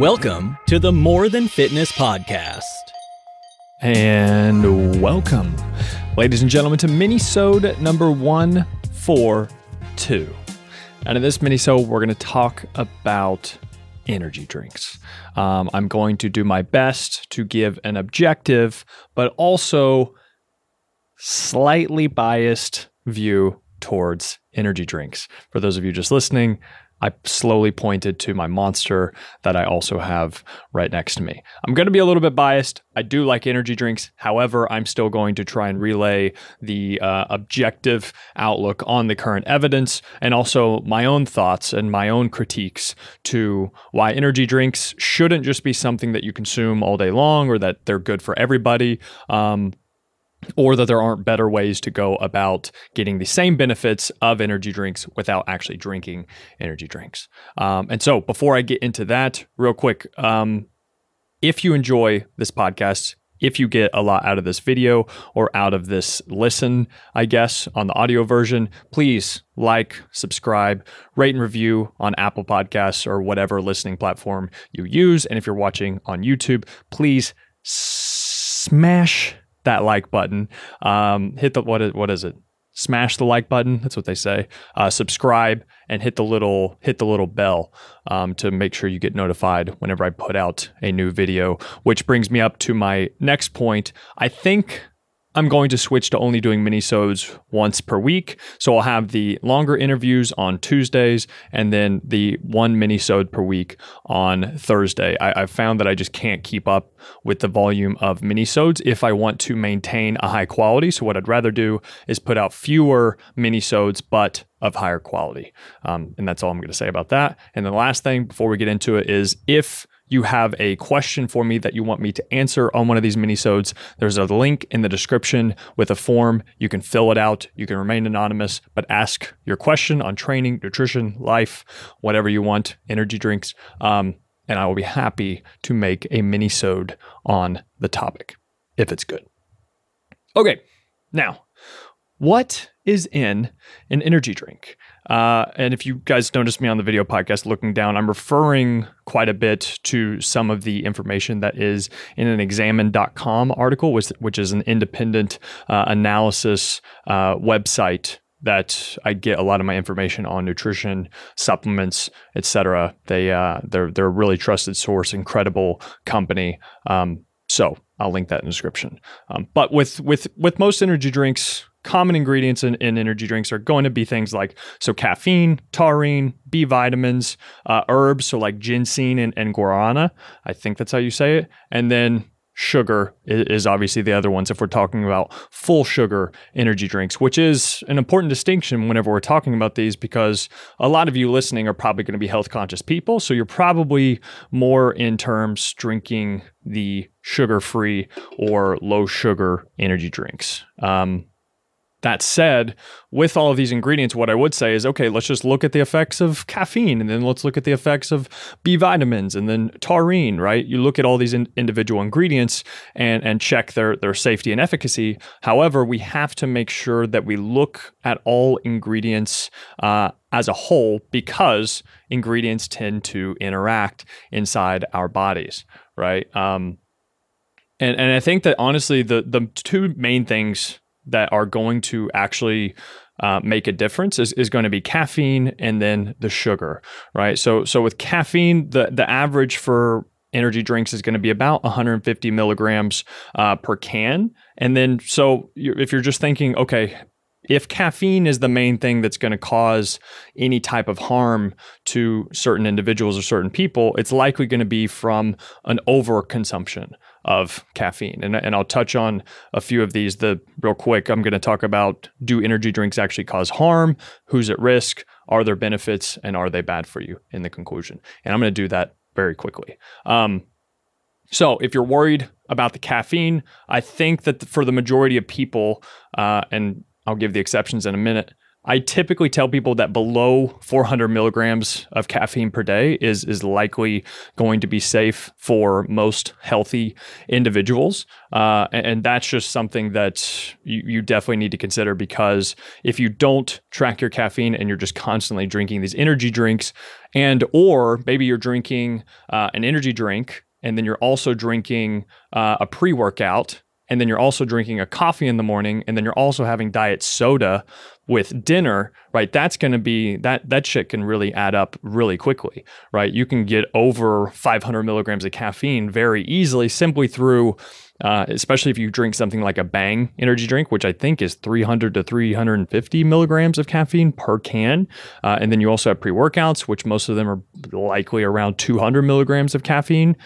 Welcome to the More Than Fitness podcast. And welcome, ladies and gentlemen, to minisode number 142. And in this minisode, we're going to talk about energy drinks. I'm going to do my best to give an objective, but also slightly biased view towards energy drinks. For those of you just listening, I slowly pointed to my Monster that I also have right next to me. I'm going to be a little bit biased. I do like energy drinks. However, I'm still going to try and relay the objective outlook on the current evidence and also my own thoughts and my own critiques to why energy drinks shouldn't just be something that you consume all day long or that they're good for everybody. Or that there aren't better ways to go about getting the same benefits of energy drinks without actually drinking energy drinks. And so before I get into that, real quick, if you enjoy this podcast, if you get a lot out of this video or out of this listen, I guess, on the audio version, please like, subscribe, rate and review on Apple Podcasts or whatever listening platform you use. And if you're watching on YouTube, please smash that like button. Hit the what is it? Smash the like button. That's what they say. Subscribe and hit the little bell to make sure you get notified whenever I put out a new video. Which brings me up to my next point. I think I'm going to switch to only doing minisodes once per week. So I'll have the longer interviews on Tuesdays and then the one minisode per week on Thursday. I've found that I just can't keep up with the volume of minisodes if I want to maintain a high quality. So what I'd rather do is put out fewer minisodes, but of higher quality. And that's all I'm going to say about that. And the last thing before we get into it is if you have a question for me that you want me to answer on one of these minisodes, there's a link in the description with a form. You can fill it out. You can remain anonymous, but ask your question on training, nutrition, life, whatever you want, energy drinks, and I will be happy to make a minisode on the topic if it's good. Okay, now, what is in an energy drink? And if you guys notice me on the video podcast looking down, I'm referring quite a bit to some of the information that is in an examine.com article, which is an independent analysis website that I get a lot of my information on: nutrition, supplements, etc. They're a really trusted source, incredible company. So I'll link that in the description. But with most energy drinks, common ingredients in energy drinks are going to be things like caffeine, taurine, B vitamins, herbs, so like ginseng and guarana. I think that's how you say it. And then sugar is obviously the other ones if we're talking about full sugar energy drinks, which is an important distinction whenever we're talking about these because a lot of you listening are probably going to be health conscious people. So you're probably more in terms drinking the sugar-free or low sugar energy drinks. That said, with all of these ingredients, what I would say is, okay, let's just look at the effects of caffeine, and then let's look at the effects of B vitamins, and then taurine, right? You look at all these individual ingredients and check their safety and efficacy. However, we have to make sure that we look at all ingredients as a whole because ingredients tend to interact inside our bodies, right? And I think that honestly, the two main things that are going to actually make a difference is going to be caffeine and then the sugar, right? So with caffeine, the average for energy drinks is going to be about 150 milligrams per can. And then if you're just thinking, okay, if caffeine is the main thing that's going to cause any type of harm to certain individuals or certain people, it's likely going to be from an overconsumption of caffeine. And I'll touch on a few of these real quick. I'm going to talk about, do energy drinks actually cause harm? Who's at risk? Are there benefits? And are they bad for you in the conclusion? And I'm going to do that very quickly. So if you're worried about the caffeine, I think that for the majority of people, and I'll give the exceptions in a minute, I typically tell people that below 400 milligrams of caffeine per day is likely going to be safe for most healthy individuals. And that's just something that you definitely need to consider, because if you don't track your caffeine and you're just constantly drinking these energy drinks, or maybe you're drinking an energy drink and then you're also drinking a pre-workout, and then you're also drinking a coffee in the morning, and then you're also having diet soda with dinner, right? That's going to be, that shit can really add up really quickly, right? You can get over 500 milligrams of caffeine very easily simply through, especially if you drink something like a Bang energy drink, which I think is 300 to 350 milligrams of caffeine per can. And then you also have pre-workouts, which most of them are likely around 200 milligrams of caffeine.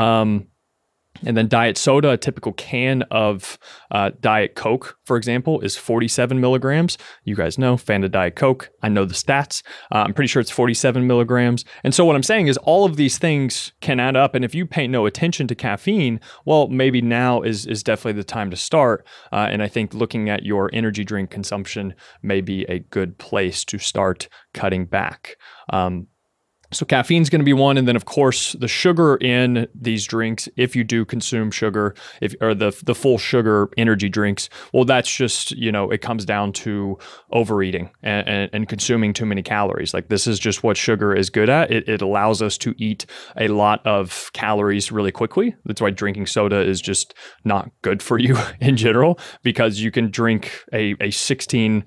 And then diet soda, a typical can of Diet Coke, for example, is 47 milligrams. You guys know, fan of Diet Coke. I know the stats. I'm pretty sure it's 47 milligrams. And so what I'm saying is all of these things can add up. And if you pay no attention to caffeine, well, maybe now is definitely the time to start. And I think looking at your energy drink consumption may be a good place to start cutting back. So caffeine is going to be one. And then, of course, the sugar in these drinks, if you do consume sugar, or the full sugar energy drinks, well, that's just, it comes down to overeating and consuming too many calories. Like, this is just what sugar is good at. It allows us to eat a lot of calories really quickly. That's why drinking soda is just not good for you in general, because you can drink a 16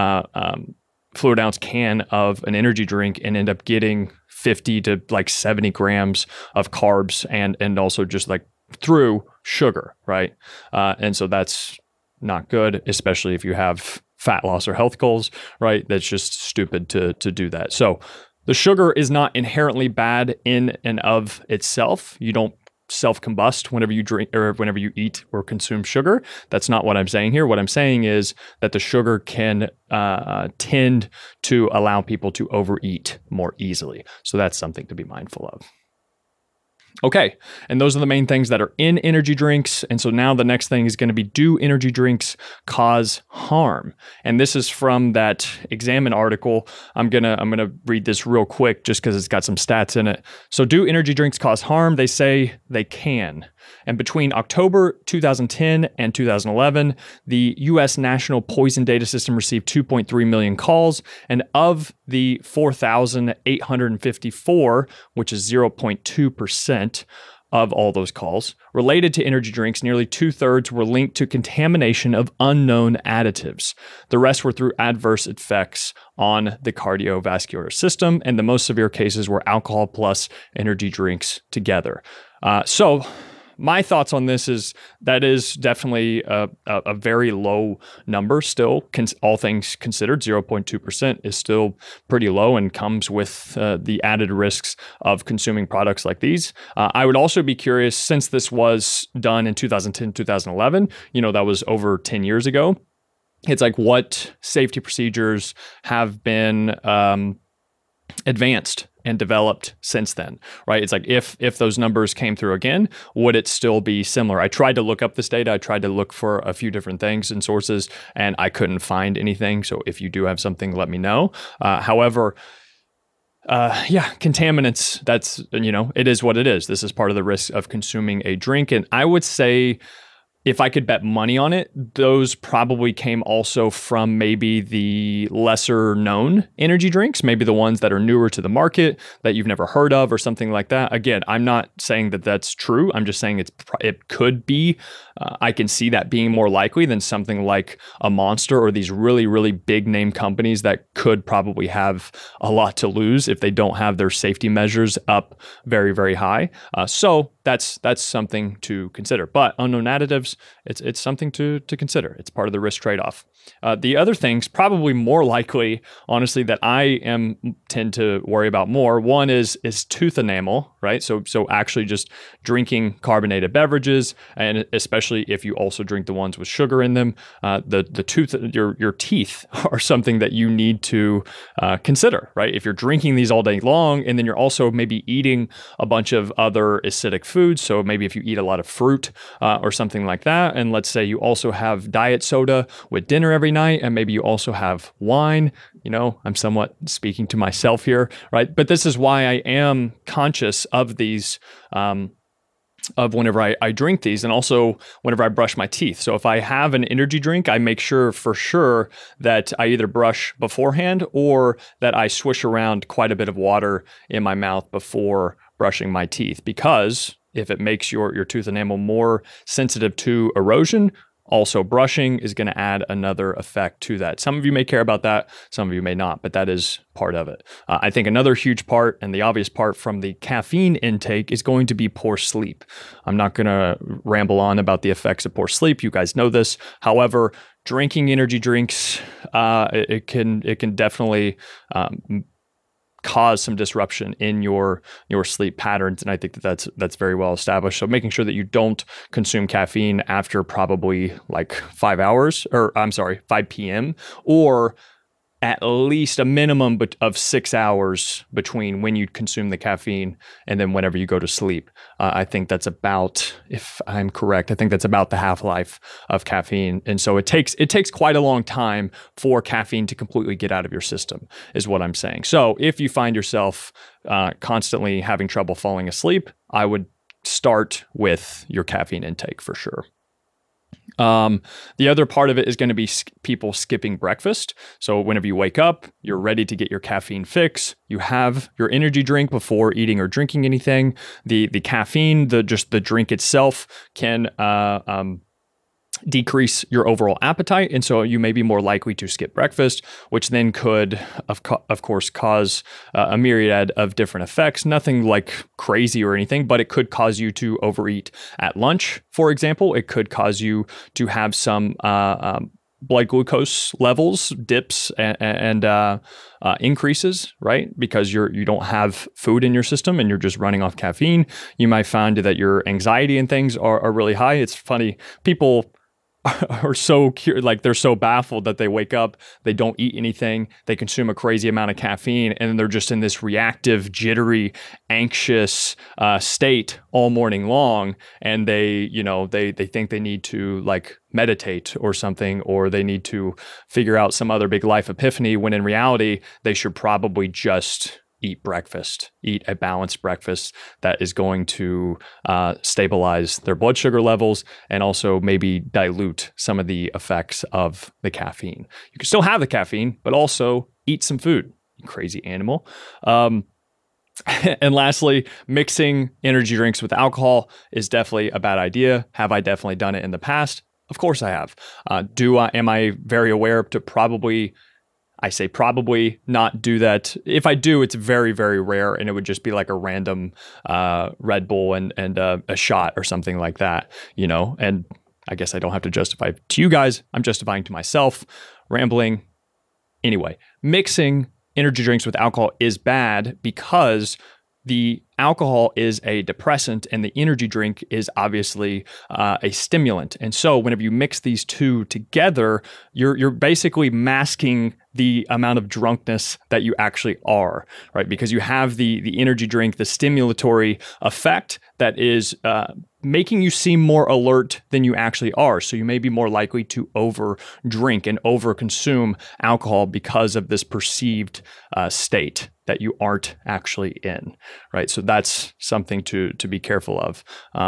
fluid ounce can of an energy drink and end up getting 50 to like 70 grams of carbs and also just like through sugar, right? And so that's not good, especially if you have fat loss or health goals, right? That's just stupid to do that. So the sugar is not inherently bad in and of itself. You don't self-combust whenever you drink or whenever you eat or consume sugar. That's not what I'm saying here. What I'm saying is that the sugar can tend to allow people to overeat more easily. So that's something to be mindful of. Okay, and those are the main things that are in energy drinks. And so now the next thing is going to be, do energy drinks cause harm? And this is from that Examine article. I'm gonna read this real quick just because it's got some stats in it. So, do energy drinks cause harm? They say they can. And between October 2010 and 2011, the U.S. National Poison Data System received 2.3 million calls. And of the 4,854, which is 0.2% of all those calls, related to energy drinks, nearly 2/3 were linked to contamination of unknown additives. The rest were through adverse effects on the cardiovascular system. And the most severe cases were alcohol plus energy drinks together. So my thoughts on this is that is definitely a very low number still. All things considered, 0.2% is still pretty low and comes with the added risks of consuming products like these. I would also be curious, since this was done in 2010, 2011, that was over 10 years ago. It's like, what safety procedures have been advanced and developed since then, right? It's like, if those numbers came through again, would it still be similar? I tried to look up this data. I tried to look for a few different things and sources, and I couldn't find anything. So if you do have something, let me know. However, contaminants, that's, it is what it is. This is part of the risk of consuming a drink. And I would say, if I could bet money on it, those probably came also from maybe the lesser known energy drinks, maybe the ones that are newer to the market that you've never heard of or something like that. Again, I'm not saying that that's true. I'm just saying it could be. I can see that being more likely than something like a Monster or these really, really big name companies that could probably have a lot to lose if they don't have their safety measures up very, very high. So that's something to consider. But unknown additives, it's something to consider. It's part of the risk trade-off. The other things, probably more likely, honestly, that I tend to worry about more. One is tooth enamel. right? So actually just drinking carbonated beverages, and especially if you also drink the ones with sugar in them, your teeth are something that you need to consider, right? If you're drinking these all day long, and then you're also maybe eating a bunch of other acidic foods, so maybe if you eat a lot of fruit or something like that, and let's say you also have diet soda with dinner every night, and maybe you also have wine, I'm somewhat speaking to myself here, right? But this is why I am conscious of these, of whenever I drink these, and also whenever I brush my teeth. So if I have an energy drink, I make sure for sure that I either brush beforehand or that I swish around quite a bit of water in my mouth before brushing my teeth, because if it makes your tooth enamel more sensitive to erosion, also brushing is going to add another effect to that. Some of you may care about that, some of you may not, but that is part of it. I think another huge part, and the obvious part from the caffeine intake, is going to be poor sleep. I'm not going to ramble on about the effects of poor sleep. You guys know this. However, drinking energy drinks, it can definitely cause some disruption in your sleep patterns, and I think that's very well established. So making sure that you don't consume caffeine after probably like 5 p.m. or at least a minimum of 6 hours between when you consume the caffeine and then whenever you go to sleep. I think that's about, if I'm correct, I think that's about the half-life of caffeine. And so it takes quite a long time for caffeine to completely get out of your system, is what I'm saying. So if you find yourself constantly having trouble falling asleep, I would start with your caffeine intake for sure. The other part of it is going to be people skipping breakfast. So whenever you wake up, you're ready to get your caffeine fix. You have your energy drink before eating or drinking anything. The caffeine, the drink itself can decrease your overall appetite, and so you may be more likely to skip breakfast, which then could, of course, cause a myriad of different effects. Nothing like crazy or anything, but it could cause you to overeat at lunch, for example. It could cause you to have some blood glucose levels dips and increases, right? Because you don't have food in your system and you're just running off caffeine. You might find that your anxiety and things are really high. It's funny, people are so like they're so baffled that they wake up, they don't eat anything, they consume a crazy amount of caffeine, and then they're just in this reactive, jittery, anxious state all morning long, and they think they need to like meditate or something, or they need to figure out some other big life epiphany, when in reality they should probably just eat a balanced breakfast that is going to stabilize their blood sugar levels and also maybe dilute some of the effects of the caffeine. You can still have the caffeine, but also eat some food, you crazy animal. And lastly, mixing energy drinks with alcohol is definitely a bad idea. Have I definitely done it in the past? Of course I have. Am I very aware to probably not do that? If I do, it's very, very rare, and it would just be like a random Red Bull and a shot or something like that, and I guess I don't have to justify to you guys. I'm justifying to myself, rambling. Anyway, mixing energy drinks with alcohol is bad because the alcohol is a depressant and the energy drink is obviously a stimulant. And so whenever you mix these two together, you're basically masking the amount of drunkenness that you actually are, right? Because you have the energy drink, the stimulatory effect that is making you seem more alert than you actually are. So you may be more likely to over drink and over consume alcohol because of this perceived state that you aren't actually in, right? So that's something to be careful of.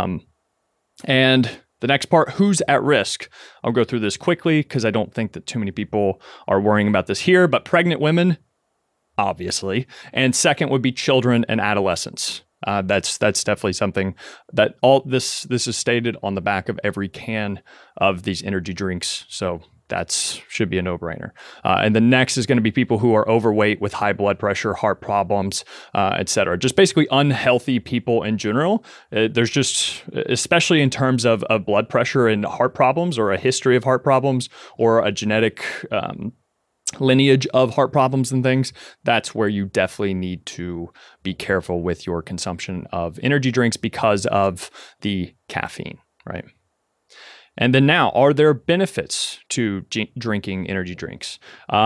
And the next part, who's at risk? I'll go through this quickly because I don't think that too many people are worrying about this here, but pregnant women, obviously. And second would be children and adolescents. That's definitely something that all this is stated on the back of every can of these energy drinks. So that should be a no-brainer. And the next is going to be people who are overweight with high blood pressure, heart problems, etc. Just basically unhealthy people in general. There's just, especially in terms of blood pressure and heart problems, or a history of heart problems, or a genetic lineage of heart problems and things, that's where you definitely need to be careful with your consumption of energy drinks because of the caffeine, right? And then now, are there benefits to drinking energy drinks?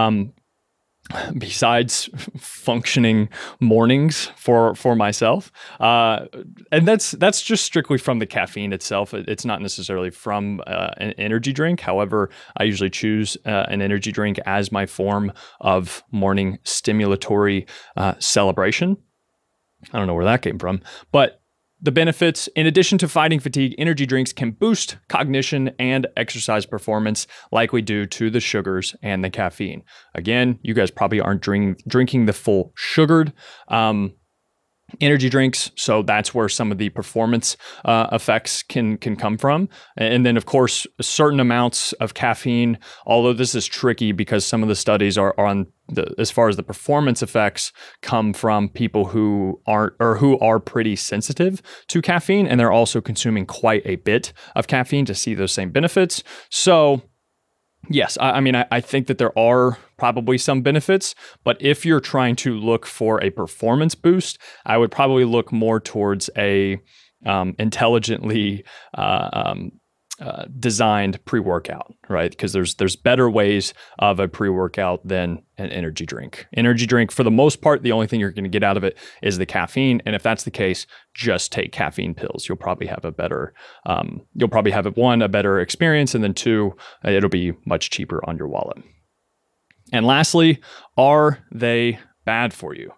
Besides functioning mornings for myself, and that's just strictly from the caffeine itself. It's not necessarily from an energy drink. However, I usually choose an energy drink as my form of morning stimulatory celebration. I don't know where that came from, but the benefits, in addition to fighting fatigue, energy drinks can boost cognition and exercise performance like we do to the sugars and the caffeine. Again, you guys probably aren't drinking the full sugared energy drinks, so that's where some of the performance effects can come from. And then, of course, certain amounts of caffeine, although this is tricky because some of the studies are on as far as the performance effects come from people who are pretty sensitive to caffeine, and they're also consuming quite a bit of caffeine to see those same benefits. So yes, I think that there are probably some benefits, but if you're trying to look for a performance boost, I would probably look more towards a intelligently designed pre-workout, right? Because there's better ways of a pre-workout than an energy drink. Energy drink, for the most part, the only thing you're going to get out of it is the caffeine, and if that's the case, just take caffeine pills. You'll probably have a better, a better experience, and then two, it'll be much cheaper on your wallet. And lastly, are they bad for you?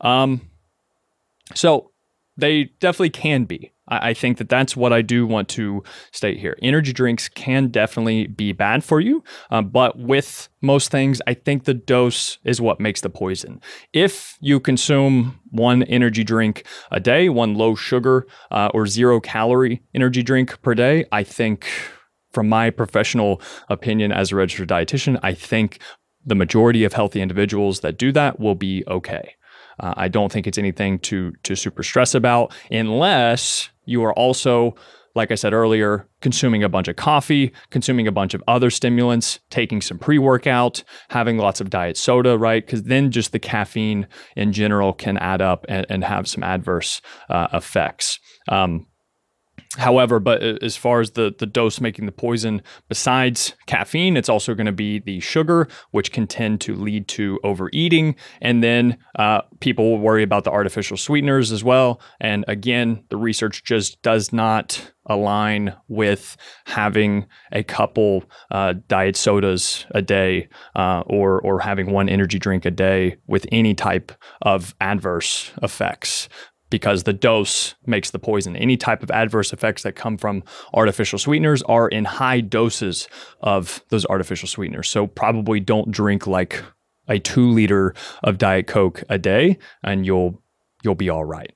So they definitely can be. I think that that's what I do want to state here. Energy drinks can definitely be bad for you, but with most things, I think the dose is what makes the poison. If you consume one energy drink a day, one low sugar or 0 calorie energy drink per day, I think, from my professional opinion as a registered dietitian, I think the majority of healthy individuals that do that will be okay. I don't think it's anything to super stress about, unless you are also, like I said earlier, consuming a bunch of coffee, consuming a bunch of other stimulants, taking some pre-workout, having lots of diet soda, right? Because then just the caffeine in general can add up and have some adverse effects. However, but as far as the dose making the poison, besides caffeine, it's also going to be the sugar, which can tend to lead to overeating. And then people will worry about the artificial sweeteners as well. And again, the research just does not align with having a couple diet sodas a day or having one energy drink a day with any type of adverse effects, because the dose makes the poison. Any type of adverse effects that come from artificial sweeteners are in high doses of those artificial sweeteners. So probably don't drink like a 2 liter of Diet Coke a day, and you'll be all right.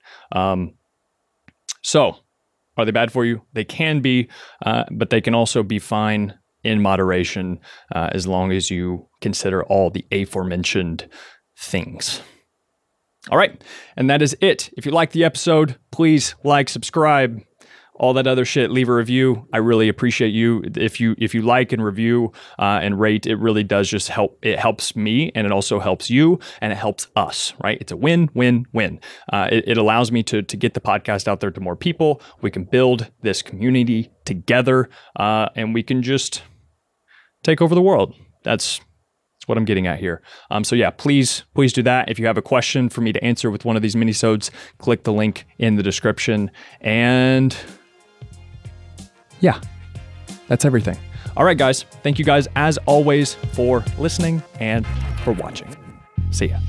So are they bad for you? They can be, but they can also be fine in moderation as long as you consider all the aforementioned things. All right, and that is it. If you liked the episode, please like, subscribe, all that other shit. Leave a review. I really appreciate you. If you like and review and rate, it really does just help. It helps me, and it also helps you, and it helps us. Right? It's a win-win-win. It allows me to get the podcast out there to more people. We can build this community together, and we can just take over the world. That's what I'm getting at here. So yeah, please do that. If you have a question for me to answer with one of these minisodes, click the link in the description. And yeah, that's everything. All right, guys. Thank you guys as always for listening and for watching. See ya.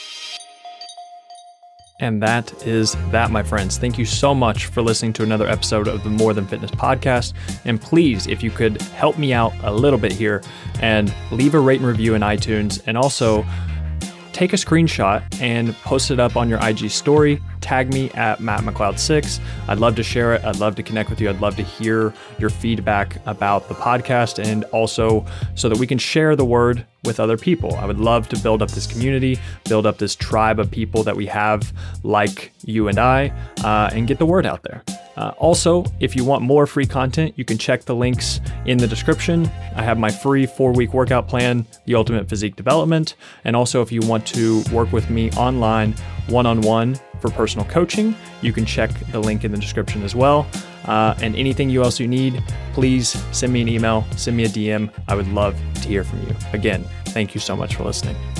And that is that, my friends. Thank you so much for listening to another episode of the More Than Fitness podcast. And please, if you could help me out a little bit here and leave a rate and review in iTunes, and also take a screenshot and post it up on your IG story. Tag me at Matt McLeod6. I'd love to share it. I'd love to connect with you. I'd love to hear your feedback about the podcast, and also so that we can share the word with other people. I would love to build up this community, build up this tribe of people that we have like you and I, and get the word out there. Also, if you want more free content, you can check the links in the description. I have my free 4-week workout plan, The Ultimate Physique Development. And also, if you want to work with me online, one-on-one for personal coaching, you can check the link in the description as well. And anything else you need, please send me an email, send me a DM. I would love to hear from you. Again, thank you so much for listening.